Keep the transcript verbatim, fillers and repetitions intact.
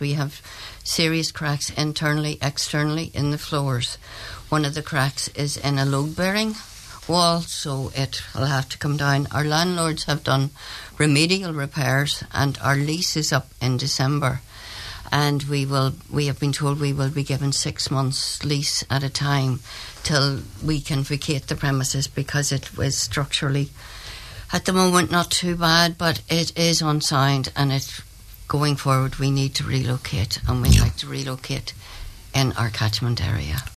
We have serious cracks internally, externally in the floors. One of the cracks is in a load-bearing wall, so it will have to come down. Our landlords have done remedial repairs, and our lease is up in December. And we will. We have been told we will be given six months lease at a time till we can vacate the premises, because it was structurally, at the moment, not too bad, but it is unsound, and it, going forward, we need to relocate, and we'd like to relocate in our catchment area.